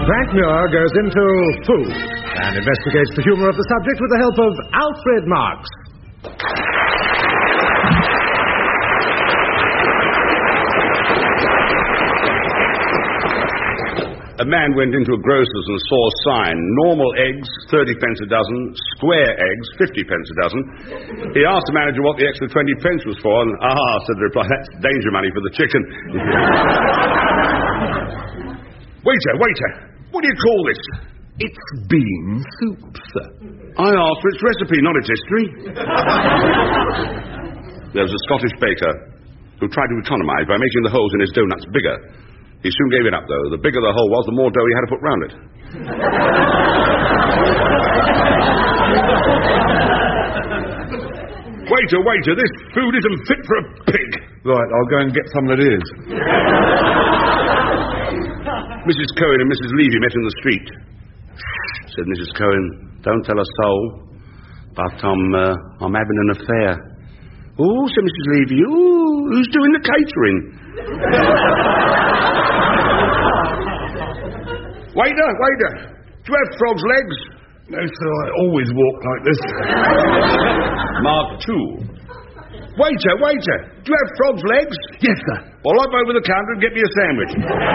Frank Muir goes into food and investigates the humour of the subject with the help of Alfred Marks. A man went into a grocer's and saw a sign: normal eggs, 30 pence a dozen; square eggs, 50 pence a dozen. He asked the manager what the extra 20 pence was for, and, said the reply, that's danger money for the chicken. Waiter, what do you call this? It's bean soup, sir. I asked for its recipe, not its history. There was a Scottish baker who tried to economise by making the holes in his doughnuts bigger. He soon gave it up, though. The bigger the hole was, the more dough he had to put round it. Waiter, this food isn't fit for a pig. Right, I'll go and get some that is. Mrs. Cohen and Mrs. Levy met in the street. Shh, said Mrs. Cohen, don't tell a soul, but I'm having an affair. Oh, said Mrs. Levy, who's doing the catering? Waiter, do you have frog's legs? No, sir, I always walk like this. Mark 2. Waiter, do you have frog's legs? Yes, sir. Well, hop over the counter and get me a sandwich.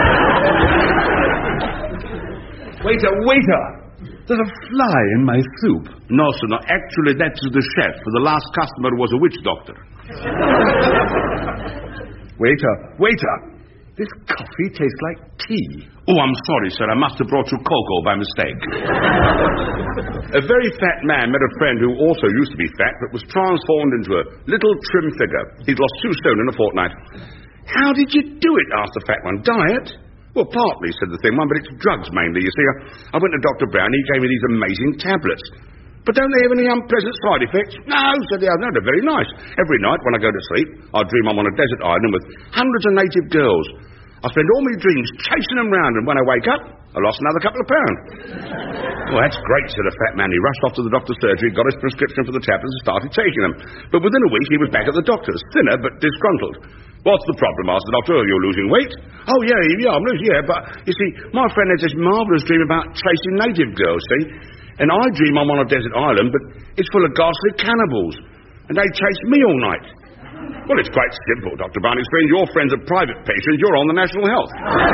Waiter, there's a fly in my soup. No, sir, no. Actually, that's the chef. The last customer was a witch doctor. Waiter, this coffee tastes like tea. Oh, I'm sorry, sir. I must have brought you cocoa by mistake. A very fat man met a friend who also used to be fat, but was transformed into a little trim figure. He'd lost 2 stone in a fortnight. How did you do it? Asked the fat one. Diet? Well, partly, said the thin one, but it's drugs mainly. You see, I went to Dr. Brown. He gave me these amazing tablets. But don't they have any unpleasant side effects? No, said the other. No, they're very nice. Every night when I go to sleep, I dream I'm on a desert island with hundreds of native girls. I spend all my dreams chasing them round, and when I wake up, I lost another couple of pounds. Well, that's great, said a fat man. He rushed off to the doctor's surgery, got his prescription for the tablets, and started taking them. But within a week, he was back at the doctor's, thinner but disgruntled. What's the problem? Asked the doctor. You're losing weight? Oh, yeah, I'm losing, but, you see, my friend has this marvellous dream about chasing native girls, see? And I dream I'm on a desert island, but it's full of ghastly cannibals. And they chase me all night. Well, it's quite simple, Dr. Brown explained. Your friend's a private patient. You're on the National Health.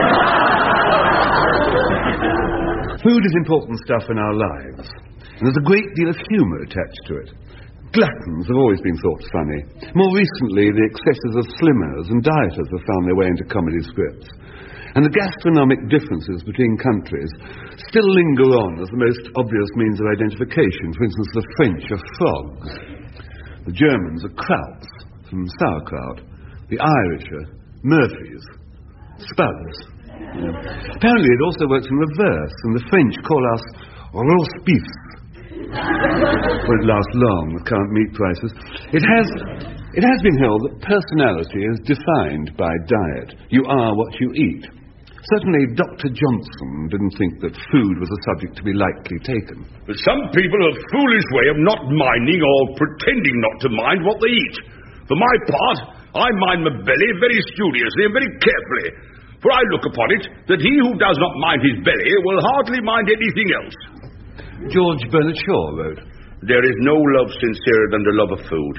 Food is important stuff in our lives. And there's a great deal of humour attached to it. Gluttons have always been thought funny. More recently, the excesses of slimmers and dieters have found their way into comedy scripts. And the gastronomic differences between countries still linger on as the most obvious means of identification. For instance, the French are frogs. The Germans are krauts, from sauerkraut. The Irish are Murphys, spuds. Apparently it also works in reverse, and the French call us roast beef. Won't last long with current meat prices. It has been held that personality is defined by diet. You are what you eat. Certainly Dr. Johnson didn't think that food was a subject to be lightly taken. But some people have a foolish way of not minding or pretending not to mind what they eat. For my part, I mind my belly very studiously and very carefully. For I look upon it that he who does not mind his belly will hardly mind anything else. George Bernard Shaw wrote, there is no love sincerer than the love of food.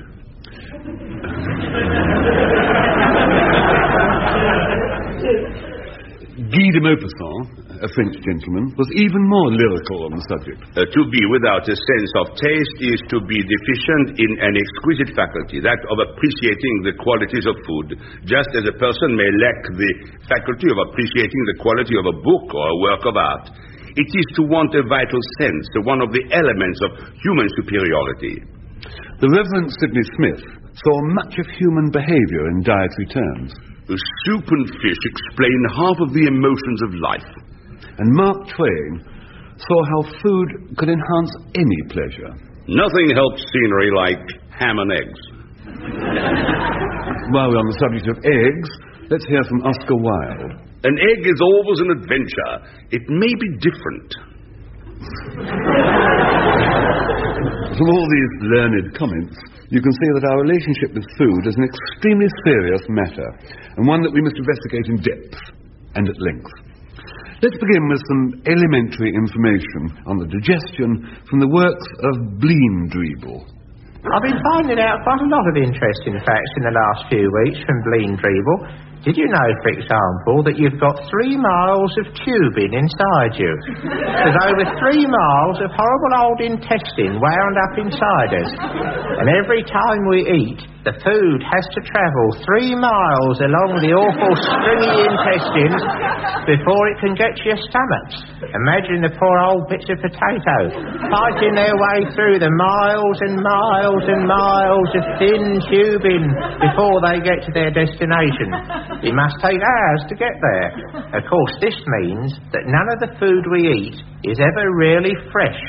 Guy de Maupassant, a French gentleman, was even more lyrical on the subject. To be without a sense of taste is to be deficient in an exquisite faculty, that of appreciating the qualities of food, just as a person may lack the faculty of appreciating the quality of a book or a work of art. It is to want a vital sense, one of the elements of human superiority. The Reverend Sidney Smith saw much of human behaviour in dietary terms. Soup and fish explain half of the emotions of life. And Mark Twain saw how food could enhance any pleasure. Nothing helps scenery like ham and eggs. While we're on the subject of eggs, let's hear from Oscar Wilde. An egg is always an adventure. It may be different. From all these learned comments, you can see that our relationship with food is an extremely serious matter, and one that we must investigate in depth and at length. Let's begin with some elementary information on the digestion from the works of Bleendriebel. I've been finding out quite a lot of interesting facts in the last few weeks from Bleendriebel. Did you know, for example, that you've got 3 miles of tubing inside you? There's over 3 miles of horrible old intestine wound up inside us. And every time we eat, the food has to travel 3 miles along the awful stringy intestines before it can get to your stomachs. Imagine the poor old bits of potato fighting their way through the miles and miles and miles of thin tubing before they get to their destination. It must take hours to get there. Of course, this means that none of the food we eat is ever really fresh.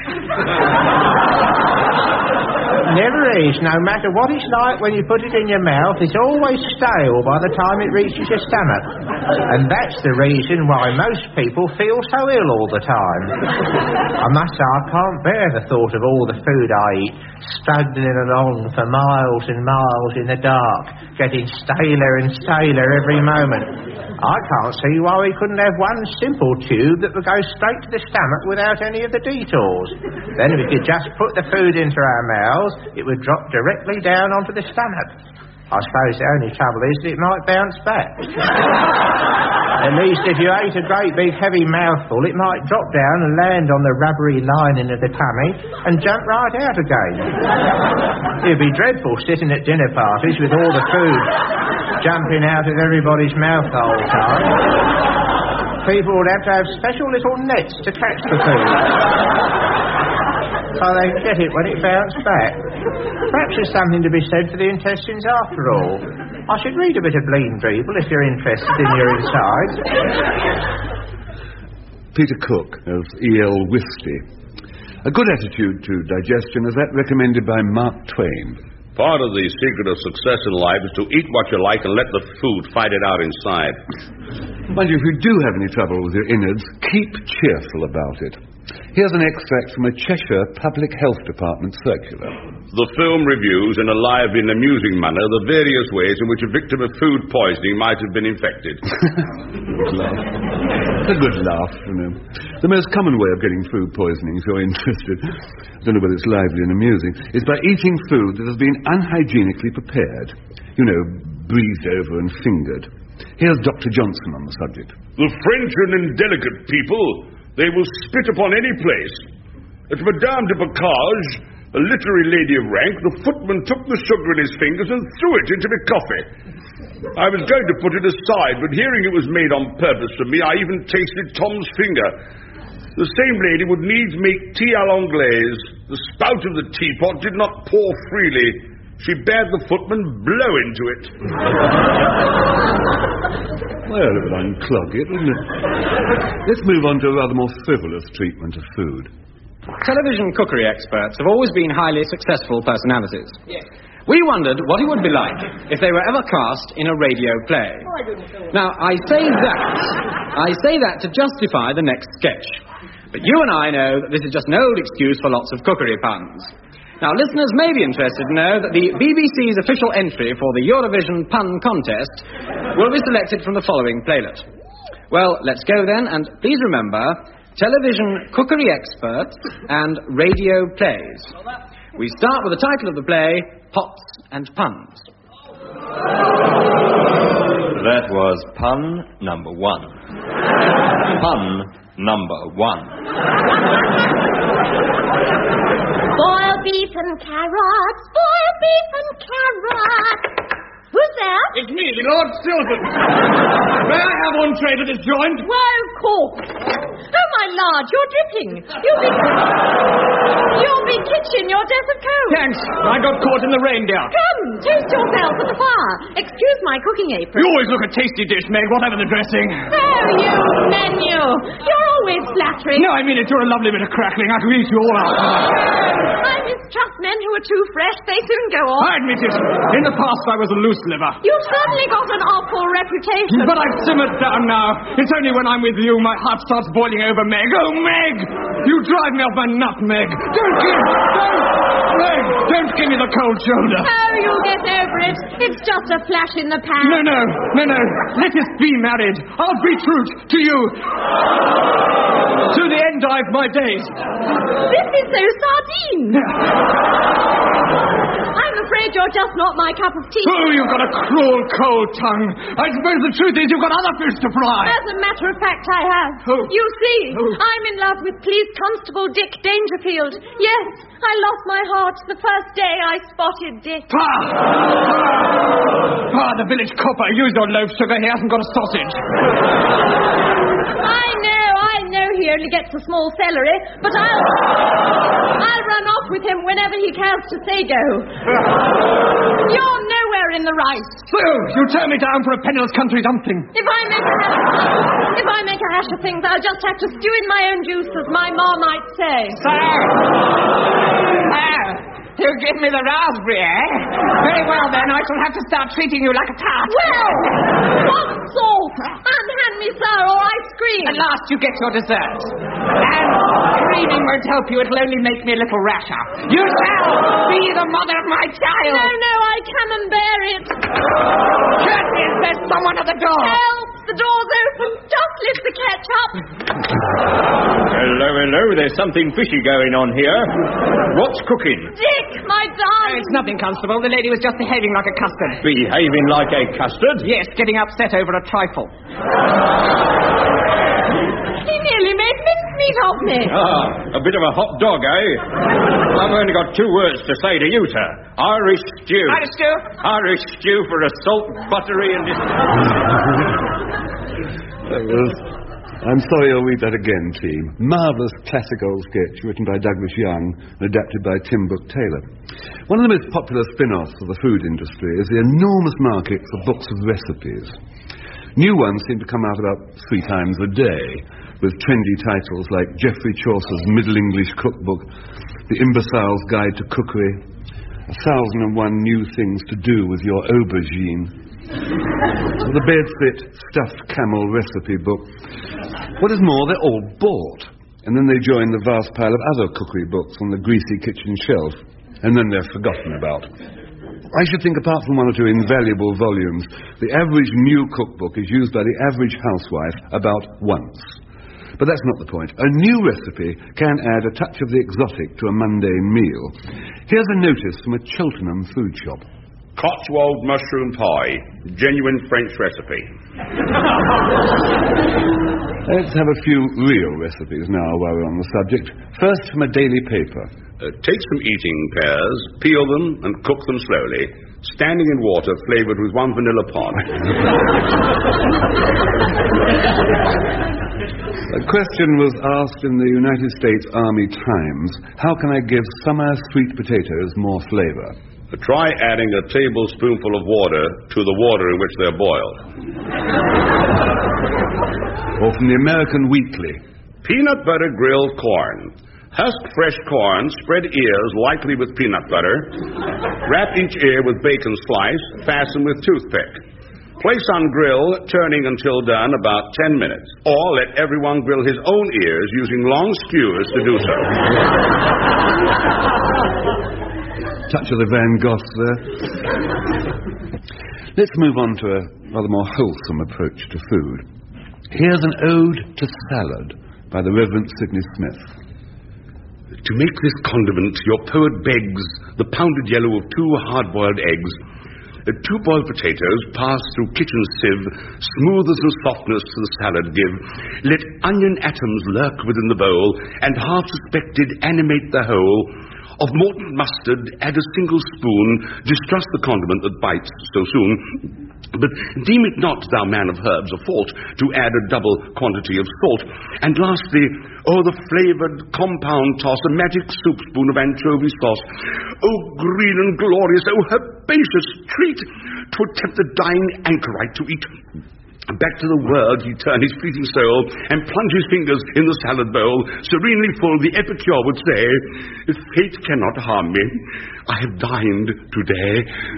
Never is, no matter what it's like when you put it in your mouth, it's always stale by the time it reaches your stomach. And that's the reason why most people feel so ill all the time. I must say, I can't bear the thought of all the food I eat struggling along for miles and miles in the dark, getting staler and staler every moment. I can't see why we couldn't have one simple tube that would go straight to the stomach without any of the detours. Then we could just put the food into our mouths, it would drop directly down onto the stomach. I suppose the only trouble is that it might bounce back. At least if you ate a great big heavy mouthful, it might drop down and land on the rubbery lining of the tummy and jump right out again. It'd be dreadful sitting at dinner parties with all the food jumping out of everybody's mouth the whole time. People would have to have special little nets to catch the food, so they can get it when it bounced back. Perhaps there's something to be said for the intestines after all. I should read a bit of Bleendriebel if you're interested in your insides. Peter Cook of E.L. Whisty. A good attitude to digestion is that recommended by Mark Twain. Part of the secret of success in life is to eat what you like and let the food fight it out inside. Mind you, if you do have any trouble with your innards, keep cheerful about it. Here's an extract from a Cheshire Public Health Department circular. The film reviews in a lively and amusing manner the various ways in which a victim of food poisoning might have been infected. Good laugh. A good laugh, you know. The most common way of getting food poisoning, if you're interested, I don't know whether it's lively and amusing, is by eating food that has been unhygienically prepared. You know, breathed over and fingered. Here's Dr. Johnson on the subject. The French are an indelicate people. They will spit upon any place. At Madame de Bocage, a literary lady of rank, the footman took the sugar in his fingers and threw it into my coffee. I was going to put it aside, but hearing it was made on purpose for me, I even tasted Tom's finger. The same lady would needs make tea à l'anglaise. The spout of the teapot did not pour freely. She bade the footman blow into it. Well, it would unclog it, wouldn't it? Let's move on to a rather more frivolous treatment of food. Television cookery experts have always been highly successful personalities. Yes. We wondered what it would be like if they were ever cast in a radio play. Now, I say that to justify the next sketch. But you and I know that this is just an old excuse for lots of cookery puns. Now, listeners may be interested to know that the BBC's official entry for the Eurovision Pun Contest will be selected from the following playlet. Well, let's go then, and please remember, television cookery experts and radio plays. We start with the title of the play, Pots and Puns. That was pun number 1. Pun number 1. Boiled beef and carrots, boiled beef and carrots. Who's there? It's me, Lord Silverton. May I have one tray to this joint? Why, of course. Oh, my lord, you're dripping. You'll be kitchen your death of cold. Thanks. I got caught in the rain, dear. Come, toast yourself at the fire. Excuse my cooking apron. You always look a tasty dish, Meg, whatever the dressing. Oh, you menu. You're always flattering. No, I mean it. You're a lovely bit of crackling. I could eat you all out. I mistrust men who are too fresh. They soon go off. I admit it. In the past, I was a loose liver. You've certainly got an awful reputation. But I've simmered down now. It's only when I'm with you my heart starts boiling over, Meg. Oh, Meg! You drive me off my nut, Meg. Don't give me the cold shoulder. Oh, you'll get over it. It's just a flash in the pan. No. Let us be married. I'll be true to you. To the end of my days. This is so sardine. I'm afraid you're just not my cup of tea. Oh, you've got a cruel, cold tongue. I suppose the truth is you've got other fish to fry. As a matter of fact, I have. Oh. You see, Oh. I'm in love with Police Constable Dick Dangerfield. Yes, I lost my heart the first day I spotted Dick. The village copper. Use your loaf, sugar. He hasn't got a sausage. I know he only gets a small salary, but I'll run off with him whenever he cares to say go. You're nowhere in the right. So, you turn me down for a penniless country dumpling. If I make a hash of things, I'll just have to stew in my own juice, as my ma might say. You give me the raspberry, eh? Very well, then. I shall have to start treating you like a tart. Well, want salt, and hand me sour or ice cream. At last you get your dessert. And screaming won't help you. It'll only make me a little rasher. You shall be the mother of my child. No, I cannot bear it. Curtis, there's someone at the door. Help! The door's open. Just lift the ketchup. Hello. There's something fishy going on here. What's cooking? Dick, my darling. It's nothing, Constable. The lady was just behaving like a custard. Behaving like a custard? Yes, getting upset over a trifle. He nearly made mincemeat of me. A bit of a hot dog, eh? I've only got 2 words to say to you, sir. Irish stew. Irish stew? Irish stew for a salt, buttery and... I'm sorry I'll read that again, team. Marvellous classic old sketch written by Douglas Young and adapted by Tim Brooke Taylor. One of the most popular spin-offs of the food industry is the enormous market for books of recipes. New ones seem to come out about 3 times a day, with trendy titles like Geoffrey Chaucer's Middle English Cookbook, The Imbecile's Guide to Cookery, 1001 New Things to Do with Your Aubergine, the Bedsit Stuffed Camel Recipe Book. What is more, they're all bought, and then they join the vast pile of other cookery books on the greasy kitchen shelf, and then they're forgotten about. I should think, apart from 1 or 2 invaluable volumes, the average new cookbook is used by the average housewife about once. But that's not the point. A new recipe can add a touch of the exotic to a mundane meal. Here's a notice from a Cheltenham food shop. Cotswold mushroom pie. Genuine French recipe. Let's have a few real recipes now while we're on the subject. First, from a daily paper. Take some eating pears, peel them and cook them slowly, standing in water flavoured with 1 vanilla pod. A question was asked in the United States Army Times, how can I give summer sweet potatoes more flavour? Try adding a tablespoonful of water to the water in which they're boiled. Or from the American Weekly. Peanut butter grilled corn. Husk fresh corn, spread ears lightly with peanut butter, wrap each ear with bacon slice, fasten with toothpick. Place on grill, turning until done about 10 minutes. Or let everyone grill his own ears using long skewers to do so. Touch of the Van Gogh there. Let's move on to a rather more wholesome approach to food. Here's an ode to salad by the Reverend Sidney Smith. To make this condiment, your poet begs the pounded yellow of 2 hard-boiled eggs, 2 boiled potatoes passed through kitchen sieve, smooth as the softness to the salad give. Let onion atoms lurk within the bowl, and half-suspected animate the whole. Of Morton mustard, add a single spoon. Distrust the condiment that bites so soon. But deem it not, thou man of herbs, a fault to add a double quantity of salt. And lastly, o'er the flavoured compound toss a magic soup spoon of anchovy sauce. Oh, green and glorious, oh, herbaceous treat, 'twould tempt the dying anchorite to eat. Back to the world he turned his fleeting soul and plunged his fingers in the salad bowl. Serenely full, the epicure would say, fate cannot harm me. I have dined today.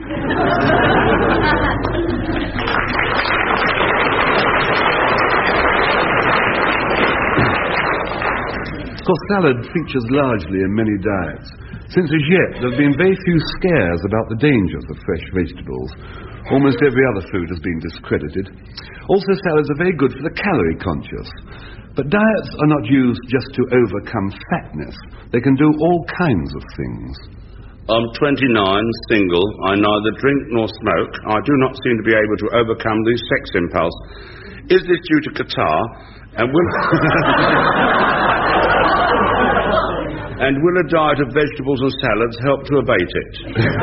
Of course, salad features largely in many diets, since as yet there have been very few scares about the dangers of fresh vegetables. Almost every other food has been discredited. Also, salads are very good for the calorie conscious. But diets are not used just to overcome fatness. They can do all kinds of things. I'm 29, single. I neither drink nor smoke. I do not seem to be able to overcome the sex impulse. Is this due to Qatar? And will... And will a diet of vegetables and salads help to abate it?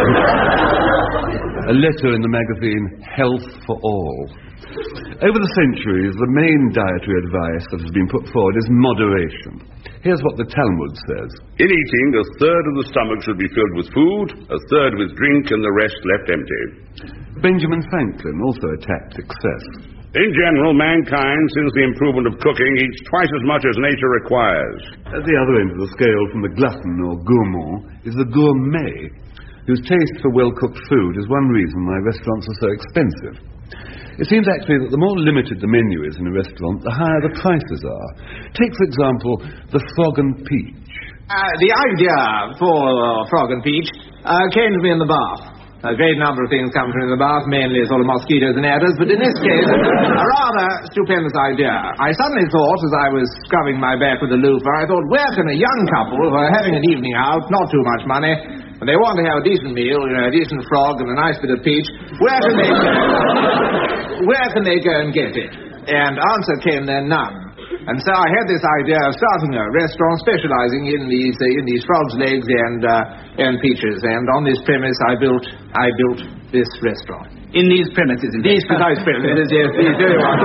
A letter in the magazine Health for All. Over the centuries, the main dietary advice that has been put forward is moderation. Here's what the Talmud says. In eating, a third of the stomach should be filled with food, a third with drink, and the rest left empty. Benjamin Franklin also attacked excess. In general, mankind, since the improvement of cooking, eats twice as much as nature requires. At the other end of the scale from the glutton or gourmand is the gourmet, whose taste for well-cooked food is one reason why restaurants are so expensive. It seems actually that the more limited the menu is in a restaurant, the higher the prices are. Take, for example, the frog and peach. The idea for frog and peach came to me in the bath. A great number of things come from the bath, mainly sort of mosquitoes and adders, but in this case, a rather stupendous idea. I suddenly thought, as I was scrubbing my back with a loofah, I thought, where can a young couple who are having an evening out, not too much money, and they want to have a decent meal, a decent frog and a nice bit of peach, where can they go and get it? And answer came there, none. And so I had this idea of starting a restaurant specializing in these frogs' legs and peaches. And on this premise, I built this restaurant. In these premises, in these precise premises, yes, these very much.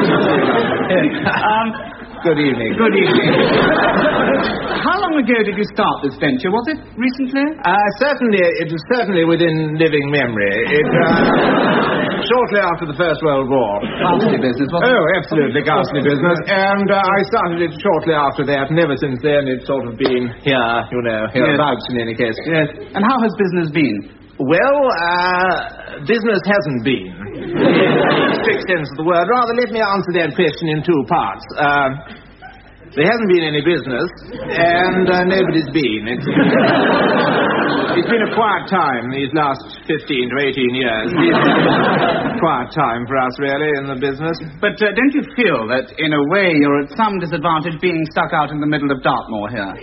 Good evening. Good evening. How long ago did you start this venture? Was it recently? It was certainly within living memory. Shortly after the First World War. Ghastly business, wasn't it? Oh, absolutely ghastly business. And I started it shortly after that, and ever since then it's sort of been hereabouts in any case. Yes. And how has business been? Well, business hasn't been, in the strict sense of the word. Rather, let me answer that question in two parts. There hasn't been any business, and nobody's been. It's been a quiet time these last 15 to 18 years. It's been a quiet time for us, really, in the business. But don't you feel that, in a way, you're at some disadvantage being stuck out in the middle of Dartmoor here?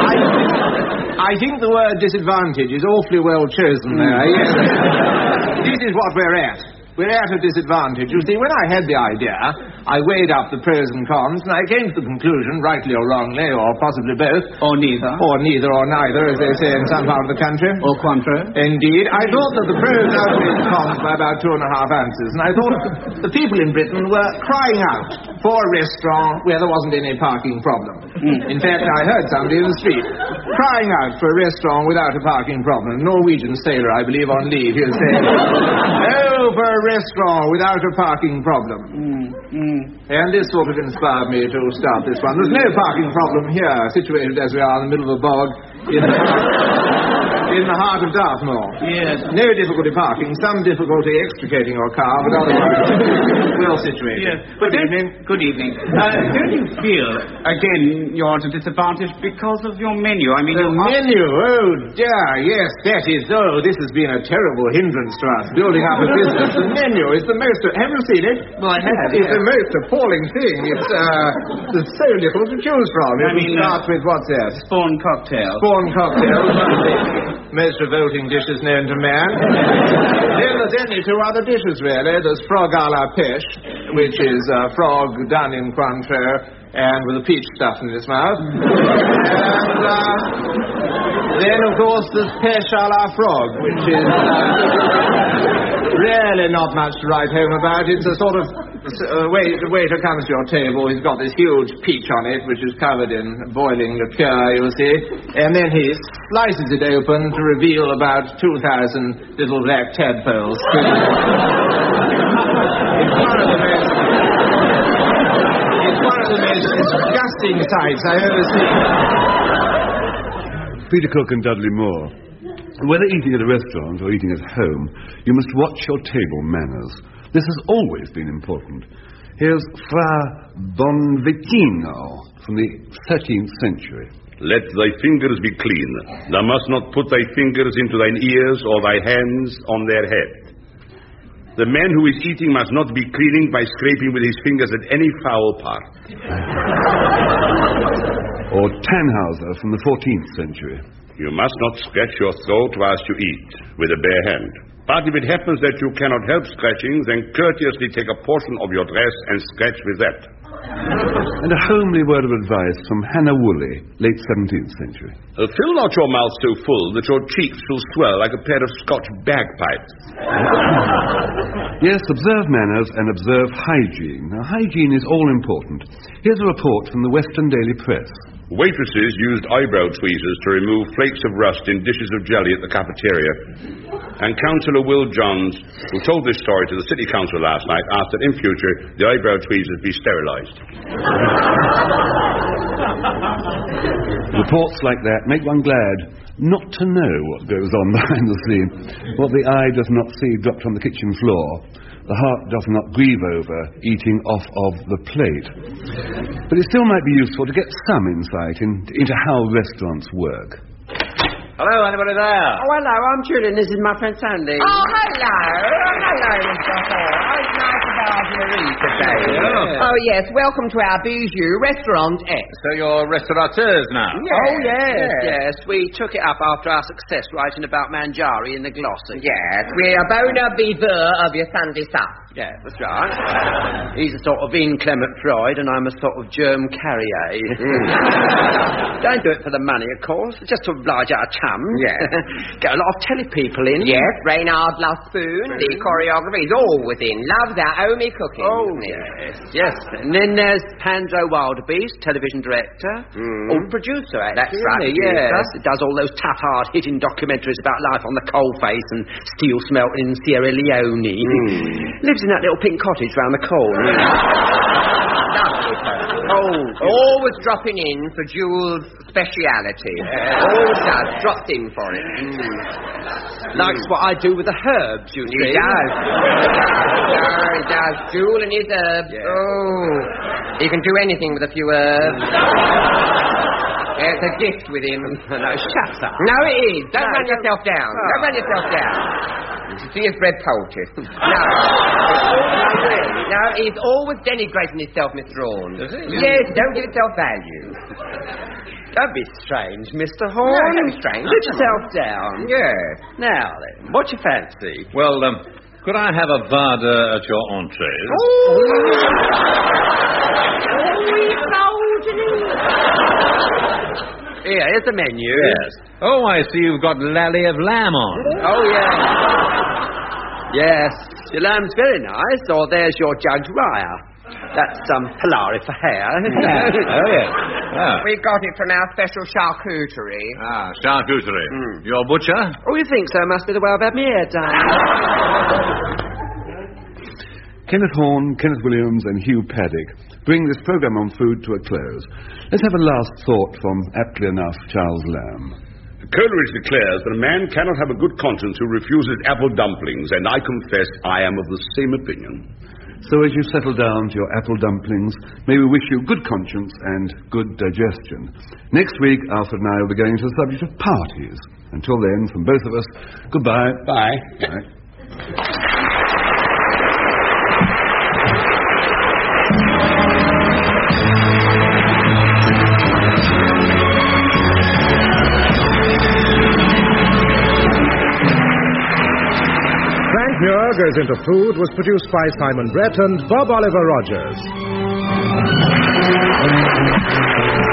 I think the word disadvantage is awfully well chosen there. Yes. This is what we're at. We're at a disadvantage. You see, when I had the idea, I weighed up the pros and cons, and I came to the conclusion, rightly or wrongly, or possibly both. Or neither. Or neither or neither, as they say in some part of the country. Or quantra. Indeed. I thought that the pros outweighed the cons by about 2.5 ounces, and I thought the people in Britain were crying out for a restaurant where there wasn't any parking problem. In fact, I heard somebody in the street crying out for a restaurant without a parking problem. A Norwegian sailor, I believe, on leave, he was saying, "Oh, for a restaurant without a parking problem." And this sort of inspired me to start this one. There's no parking problem here, situated as we are in the middle of a bog in the heart of Dartmoor. Yes. No difficulty parking, some difficulty extricating your car, but otherwise well situated. Yes. But good evening. Don't you feel, again, you're at a disadvantage because of your menu? I mean, the menu? Oh, dear, yes, that is. Oh, this has been a terrible hindrance to us, building up a business. The menu is the most... Have you seen it? Well, I have. It's the most appalling thing. It's there's so little to choose from. You start with, what's that? Spawn cocktails. Spawn cocktails, one of the most revolting dishes known to man. Then there's only two other dishes, really. There's frog à la pêche, which is frog done in Cointreau and with a peach stuffed in its mouth. And then, of course, there's pêche à la frog, which is really not much to write home about. It's a sort of... the waiter comes to your table, he's got this huge peach on it, which is covered in boiling liqueur, you see, and then he slices it open to reveal about 2,000 little black tadpoles. It's one of the most... worst insights I've ever seen. Peter Cook and Dudley Moore. Whether eating at a restaurant or eating at home, you must watch your table manners. This has always been important. Here's Fra Bonvicino from the 13th century. Let thy fingers be clean. Thou must not put thy fingers into thine ears or thy hands on their head. The man who is eating must not be cleaning by scraping with his fingers at any foul part. Or Tannhauser from the 14th century. You must not scratch your throat whilst you eat with a bare hand. But if it happens that you cannot help scratching, then courteously take a portion of your dress and scratch with that. And a homely word of advice from Hannah Woolley, late 17th century. Fill not your mouth so full that your cheeks will swell like a pair of Scotch bagpipes. Yes, observe manners and observe hygiene. Now, hygiene is all important. Here's a report from the Western Daily Press. Waitresses used eyebrow tweezers to remove flakes of rust in dishes of jelly at the cafeteria. And Councillor Will Johns, who told this story to the City Council last night, asked that in future the eyebrow tweezers be sterilised. Reports like that make one glad not to know what goes on behind the scene. What the eye does not see dropped on the kitchen floor, the heart does not grieve over eating off of the plate. But it still might be useful to get some insight into how restaurants work. Hello, anybody there? Oh, hello, I'm Julian. This is my friend Sandy. Oh, hello. Hello, Mr. Hall. It's nice to have you today. Oh, yes, welcome to our Bijou Restaurant X. So you're restaurateurs now? Yes. Oh, yes. We took it up after our success writing about Manjari in the Glossy. Yes, we're a bona viveur of your Sunday stuff. Yeah, that's right. He's a sort of inclement Freud, and I'm a sort of germ carrier. Don't do it for the money, of course. Just to oblige our chums. Yes. Get a lot of telly people in. Yes, Reynard Laspoon, the choreographer, is always in. Loves our Omi cooking. Oh, yes. And then there's Pandro Wildebeest, television director. Or producer, actually. That's right. Yes. It does all those tough, hard-hitting documentaries about life on the coalface and steel smelting in Sierra Leone. Lives in that little pink cottage round the corner. Always dropping in for Jules' speciality. Always does. Drops in for it. Likes what I do with the herbs, you see. He does. He does. Jules and his herbs. Yeah. Oh. He can do anything with a few herbs. It's a gift with him. No, shut up. No, it is. Don't run yourself down. Oh. Don't run yourself down. You see his bread poultice. No, he's always denigrating himself, Mr. Horn. Yes, don't give yourself value. Don't be strange, Mr. Horn. No, don't be strange. Sit yourself down. Yes. Now then, what's your fancy? Well, could I have a Vada at your entrees? Here, here's the menu. Yes. Oh, I see you've got lally of lamb on. Oh, yeah. Yes, your lamb's very nice. Or there's your Judge Raya. That's Polari for hair. Oh, yes. Ah. We got it from our special charcuterie. Ah, charcuterie. Your butcher? Oh, you think so? Must be the way I've had my hair done. Kenneth Horne, Kenneth Williams and Hugh Paddock bring this programme on food to a close. Let's have a last thought from, aptly enough, Charles Lamb. Coleridge declares that a man cannot have a good conscience who refuses apple dumplings, and I confess I am of the same opinion. So as you settle down to your apple dumplings, may we wish you good conscience and good digestion. Next week, Alfred and I will be going to the subject of parties. Until then, from both of us, goodbye. Bye. Bye. Muir Goes Into Food was produced by Simon Brett and Bob Oliver Rogers.